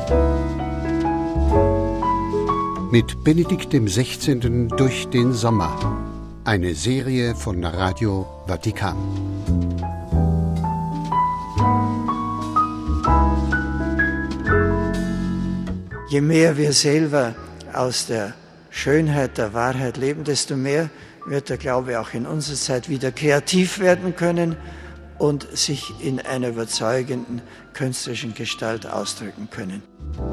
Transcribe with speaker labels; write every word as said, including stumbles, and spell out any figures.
Speaker 1: Mit Benedikt dem Sechzehnten durch den Sommer. Eine Serie von Radio Vatikan.
Speaker 2: Je mehr wir selber aus der Schönheit der Wahrheit leben, desto mehr wird der Glaube auch in unserer Zeit wieder kreativ werden können und sich in einer überzeugenden künstlerischen Gestalt ausdrücken können.